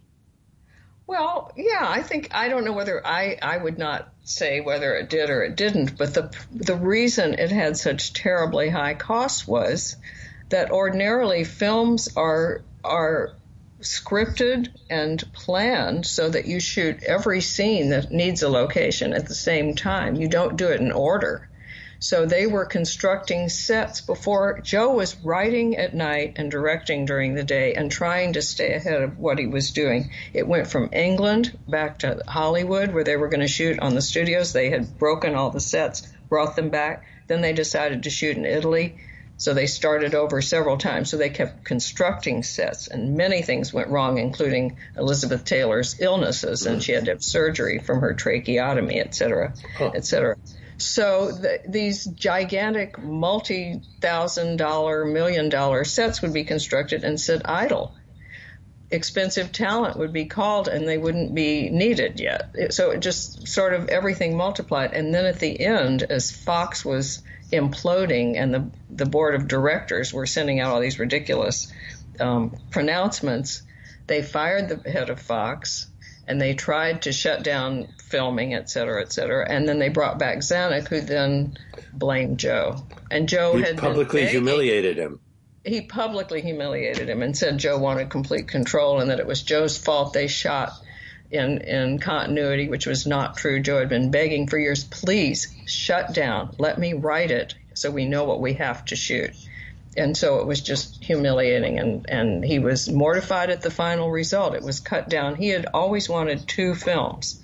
Well, yeah, I think, I don't know whether, I, I would not say whether it did or it didn't, but the the reason it had such terribly high costs was that ordinarily films are are scripted and planned so that you shoot every scene that needs a location at the same time. You don't do it in order. So they were constructing sets before. Joe was writing at night and directing during the day and trying to stay ahead of what he was doing. It went from England back to Hollywood, where they were going to shoot on the studios. They had broken all the sets, brought them back. Then they decided to shoot in Italy. So they started over several times. So they kept constructing sets, and many things went wrong, including Elizabeth Taylor's illnesses, and she had to have surgery from her tracheotomy, et cetera, oh. et cetera. So the, these gigantic multi-thousand dollar, million dollar sets would be constructed and sit idle. Expensive talent would be called and they wouldn't be needed yet. It, so it just sort of everything multiplied. And then at the end, as Fox was imploding and the, the board of directors were sending out all these ridiculous um, pronouncements, they fired the head of Fox. And they tried to shut down filming, et cetera, et cetera. And then they brought back Zanuck, who then blamed Joe. And Joe he had publicly been humiliated him. He publicly humiliated him and said Joe wanted complete control and that it was Joe's fault they shot in, in continuity, which was not true. Joe had been begging for years, please shut down. Let me write it so we know what we have to shoot. And so it was just humiliating, and, and he was mortified at the final result. It was cut down. He had always wanted two films,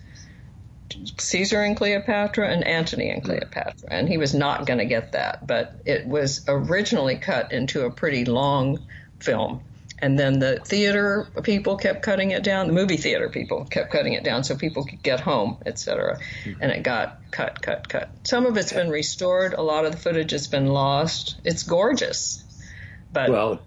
Caesar and Cleopatra and Antony and Cleopatra, and he was not going to get that. But it was originally cut into a pretty long film. And then the theater people kept cutting it down. The movie theater people kept cutting it down so people could get home, et cetera. And it got cut, cut, cut. Some of it's been restored. A lot of the footage has been lost. It's gorgeous. But well,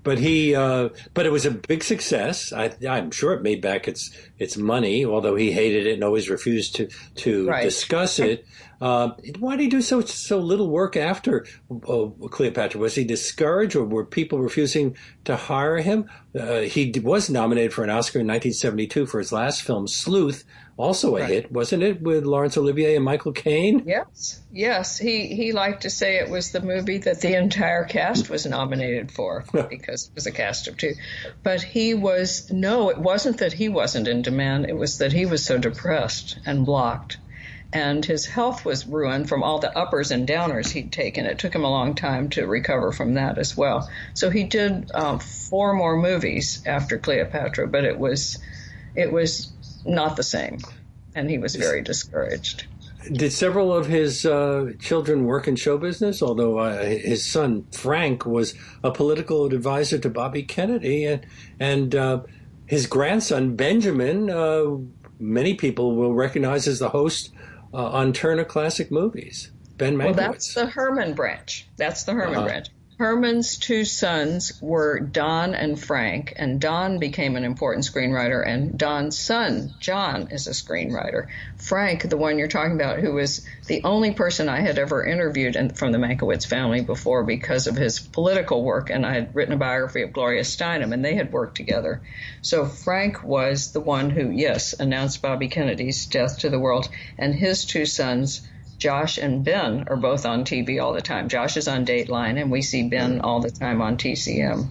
but he, uh, but it was a big success. I, I'm sure it made back its its money, although he hated it and always refused to to Right. discuss it. Uh, why did he do so so little work after uh, Cleopatra? Was he discouraged, or were people refusing to hire him? Uh, he was nominated for an Oscar in nineteen seventy-two for his last film, Sleuth, also a Right. hit, wasn't it, with Laurence Olivier and Michael Caine? Yes, yes. He he liked to say it was the movie that the entire cast was nominated for because it was a cast of two. But he was, no, it wasn't that he wasn't in demand. It was that he was so depressed and blocked. And his health was ruined from all the uppers and downers he'd taken. It took him a long time to recover from that as well. So he did um, four more movies after Cleopatra, but it was it was not the same. And he was very discouraged. Did several of his uh, children work in show business? Although uh, his son Frank was a political advisor to Bobby Kennedy, and and uh, his grandson Benjamin, uh, many people will recognize as the host uh, on Turner Classic Movies. Ben Mankiewicz. Well, that's the Herman branch. That's the Herman Uh-huh. branch. Herman's two sons were Don and Frank, and Don became an important screenwriter, and Don's son, John, is a screenwriter. Frank, the one you're talking about, who was the only person I had ever interviewed in, from the Mankiewicz family before because of his political work, and I had written a biography of Gloria Steinem, and they had worked together. So Frank was the one who, yes, announced Bobby Kennedy's death to the world, and his two sons, Josh and Ben, are both on T V all the time. Josh is on Dateline, and we see Ben all the time on T C M.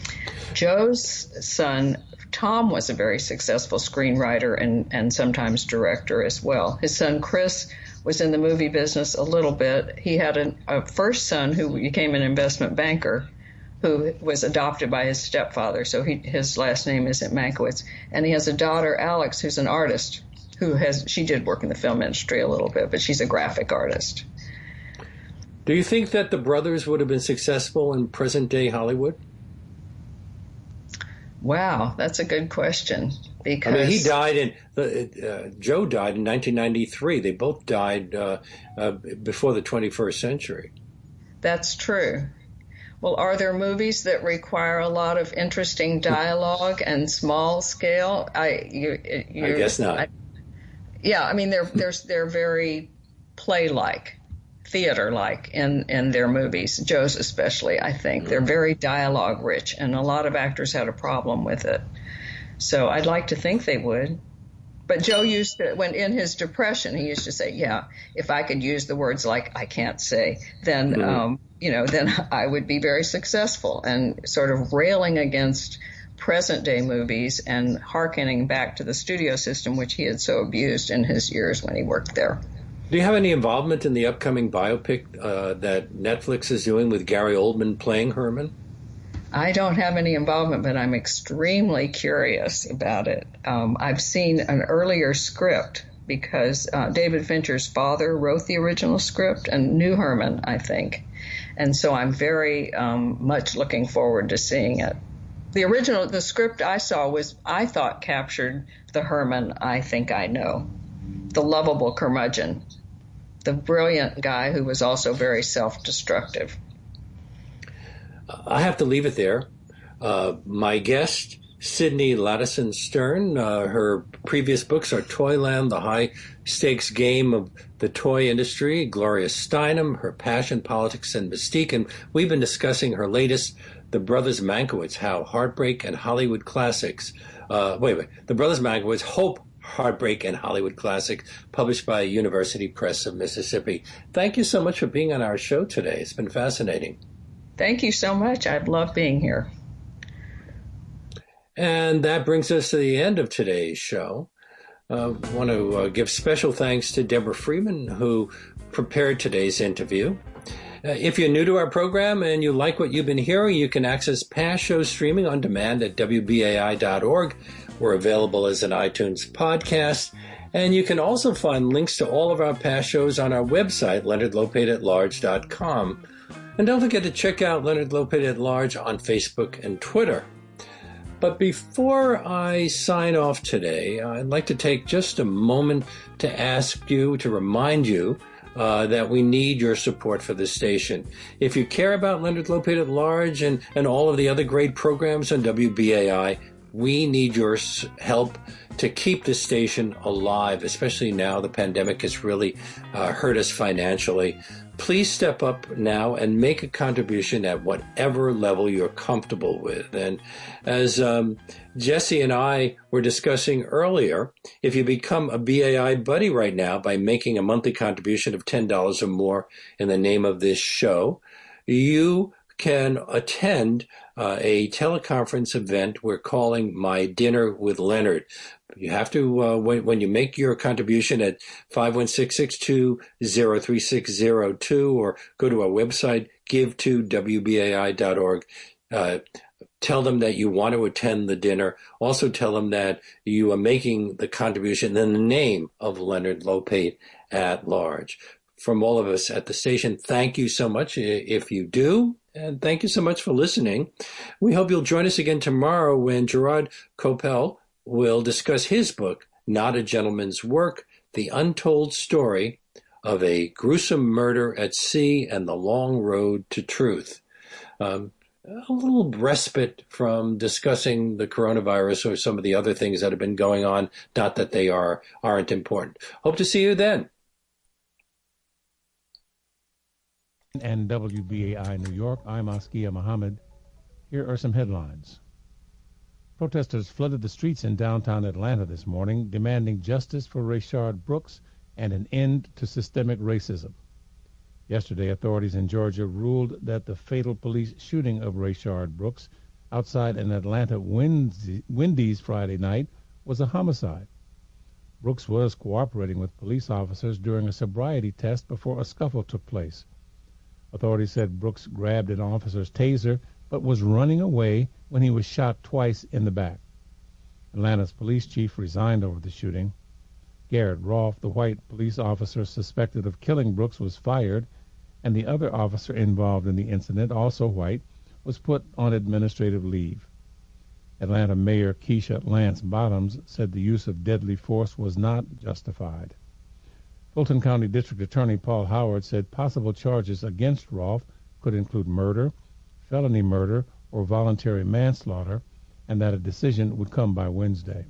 Joe's son, Tom, was a very successful screenwriter and, and sometimes director as well. His son, Chris, was in the movie business a little bit. He had an, a first son who became an investment banker who was adopted by his stepfather, so he, his last name isn't Mankiewicz. And he has a daughter, Alex, who's an artist. Who has she did work in the film industry a little bit, but she's a graphic artist. Do you think that the brothers would have been successful in present-day Hollywood? Wow, that's a good question. Because I mean, he died in uh, Joe died in nineteen ninety-three. They both died uh, uh, before the twenty-first century. That's true. Well, are there movies that require a lot of interesting dialogue and small scale? I you, you, I guess not. I, Yeah, I mean they're they're they're very play-like, theater-like in in their movies. Joe's especially, I think they're very dialogue-rich, and a lot of actors had a problem with it. So I'd like to think they would. But Joe used to, when in his depression, he used to say, "Yeah, if I could use the words like I can't say, then Mm-hmm. um, you know, then I would be very successful." And sort of railing against present day movies and hearkening back to the studio system, which he had so abused in his years when he worked there. Do you have any involvement in the upcoming biopic uh, that Netflix is doing with Gary Oldman playing Herman? I don't have any involvement, but I'm extremely curious about it. Um, I've seen an earlier script because uh, David Fincher's father wrote the original script and knew Herman, I think. And so I'm very um, much looking forward to seeing it. The original, the script I saw was, I thought, captured the Herman I think I know, the lovable curmudgeon, the brilliant guy who was also very self-destructive. I have to leave it there. Uh, my guest, Sydney Ladison Stern, uh, her previous books are Toyland, the high-stakes game of the toy industry, Gloria Steinem, her passion, politics, and mystique, and we've been discussing her latest, The Brothers Mankiewicz, How Heartbreak and Hollywood Classics. Uh, wait, wait. The Brothers Mankiewicz, Hope, Heartbreak, and Hollywood Classics, published by University Press of Mississippi. Thank you so much for being on our show today. It's been fascinating. Thank you so much. I've loved being here. And that brings us to the end of today's show. I uh, want to uh, give special thanks to Deborah Freeman, who prepared today's interview. Uh, if you're new to our program and you like what you've been hearing, you can access past shows streaming on demand at W B A I dot org. We're available as an iTunes podcast. And you can also find links to all of our past shows on our website, leonard lopate at large dot com. And don't forget to check out Leonard Lopate at Large on Facebook and Twitter. But before I sign off today, I'd like to take just a moment to ask you, to remind you uh, that we need your support for this station. If you care about Leonard Lopate at Large and, and all of the other great programs on W B A I, we need your help to keep the station alive, especially now the pandemic has really uh, hurt us financially. Please step up now and make a contribution at whatever level you're comfortable with. And as um, Jesse and I were discussing earlier, if you become a B A I buddy right now by making a monthly contribution of ten dollars or more in the name of this show, you can attend uh, a teleconference event we're calling My Dinner with Leonard. You have to, uh, when, when you make your contribution at five one six, six two zero, three six zero two or go to our website, give to W B A I dot org, uh, tell them that you want to attend the dinner. Also tell them that you are making the contribution in the name of Leonard Lopate at Large. From all of us at the station, thank you so much if you do. And thank you so much for listening. We hope you'll join us again tomorrow when Gerard Coppell will discuss his book, Not a Gentleman's Work, The Untold Story of a Gruesome Murder at Sea and the Long Road to Truth. Um, a little respite from discussing the coronavirus or some of the other things that have been going on, not that they are, aren't important. Hope to see you then. And W B A I New York, I'm Askia Muhammad. Here are some headlines. Protesters flooded the streets in downtown Atlanta this morning, demanding justice for Rayshard Brooks and an end to systemic racism. Yesterday, authorities in Georgia ruled that the fatal police shooting of Rayshard Brooks outside an Atlanta Wendy's Friday night was a homicide. Brooks was cooperating with police officers during a sobriety test before a scuffle took place. Authorities said Brooks grabbed an officer's taser but was running away when he was shot twice in the back. Atlanta's police chief resigned over the shooting. Garrett Rolfe, the white police officer suspected of killing Brooks, was fired, and the other officer involved in the incident, also white, was put on administrative leave. Atlanta Mayor Keisha Lance Bottoms said the use of deadly force was not justified. Fulton County District Attorney Paul Howard said possible charges against Rolfe could include murder, felony murder, or voluntary manslaughter, and that a decision would come by Wednesday.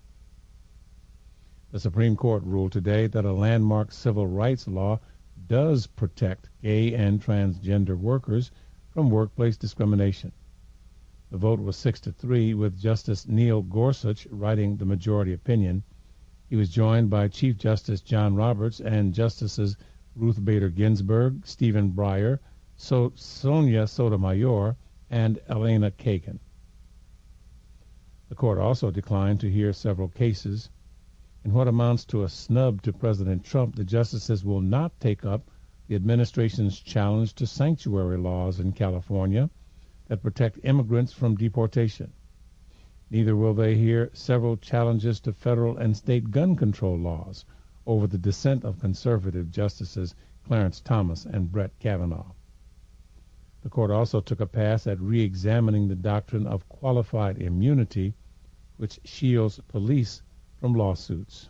The Supreme Court ruled today that a landmark civil rights law does protect gay and transgender workers from workplace discrimination. The vote was six to three, with Justice Neil Gorsuch writing the majority opinion. He was joined by Chief Justice John Roberts and Justices Ruth Bader Ginsburg, Stephen Breyer, so- Sonia Sotomayor, and Elena Kagan. The court also declined to hear several cases. In what amounts to a snub to President Trump, the justices will not take up the administration's challenge to sanctuary laws in California that protect immigrants from deportation. Neither will they hear several challenges to federal and state gun control laws over the dissent of conservative Justices Clarence Thomas and Brett Kavanaugh. The court also took a pass at re-examining the doctrine of qualified immunity, which shields police from lawsuits.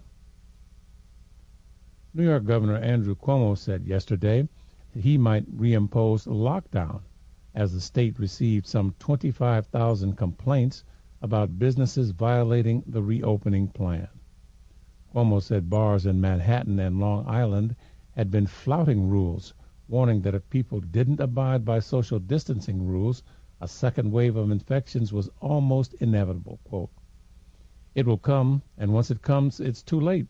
New York Governor Andrew Cuomo said yesterday that he might reimpose a lockdown as the state received some twenty-five thousand complaints about businesses violating the reopening plan. Cuomo said bars in Manhattan and Long Island had been flouting rules, warning that if people didn't abide by social distancing rules, a second wave of infections was almost inevitable. Quote, "It will come, and once it comes, it's too late."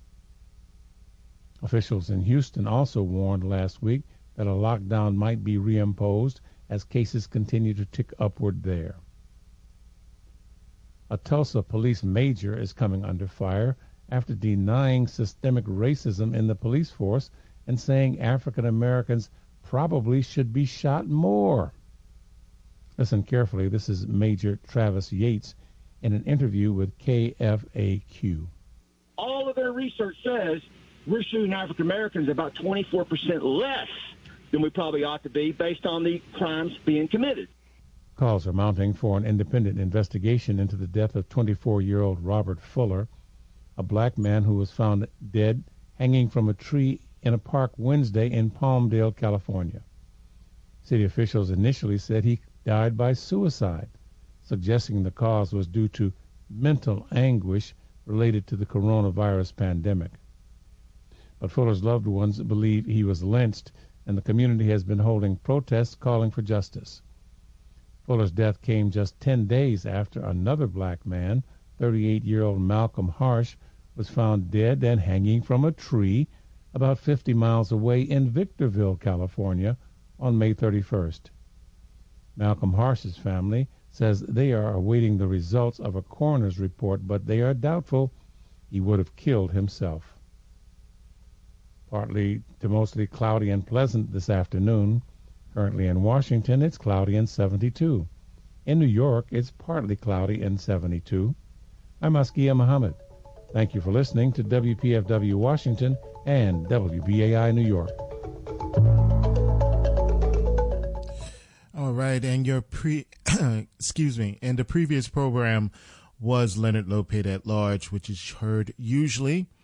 Officials in Houston also warned last week that a lockdown might be reimposed as cases continue to tick upward there. A Tulsa police major is coming under fire after denying systemic racism in the police force and saying African Americans probably should be shot more. Listen carefully. This is Major Travis Yates in an interview with K F A Q. All of their research says we're shooting African Americans about twenty-four percent less than we probably ought to be based on the crimes being committed. Calls are mounting for an independent investigation into the death of twenty-four-year-old Robert Fuller, a black man who was found dead hanging from a tree in a park Wednesday in Palmdale, California. City officials initially said he died by suicide, suggesting the cause was due to mental anguish related to the coronavirus pandemic. But Fuller's loved ones believe he was lynched, and the community has been holding protests calling for justice. Fuller's death came just ten days after another black man, thirty-eight-year-old Malcolm Harsh, was found dead and hanging from a tree about fifty miles away in Victorville, California, on May thirty-first. Malcolm Harsh's family says they are awaiting the results of a coroner's report, but they are doubtful he would have killed himself. Partly to mostly cloudy and pleasant this afternoon. Currently in Washington, it's cloudy and seventy-two. In New York, it's partly cloudy and seventy-two. I'm Askia Muhammad. Thank you for listening to W P F W Washington and W B A I New York. All right, and your pre, excuse me, and the previous program was Leonard Lopate at Large, which is heard usually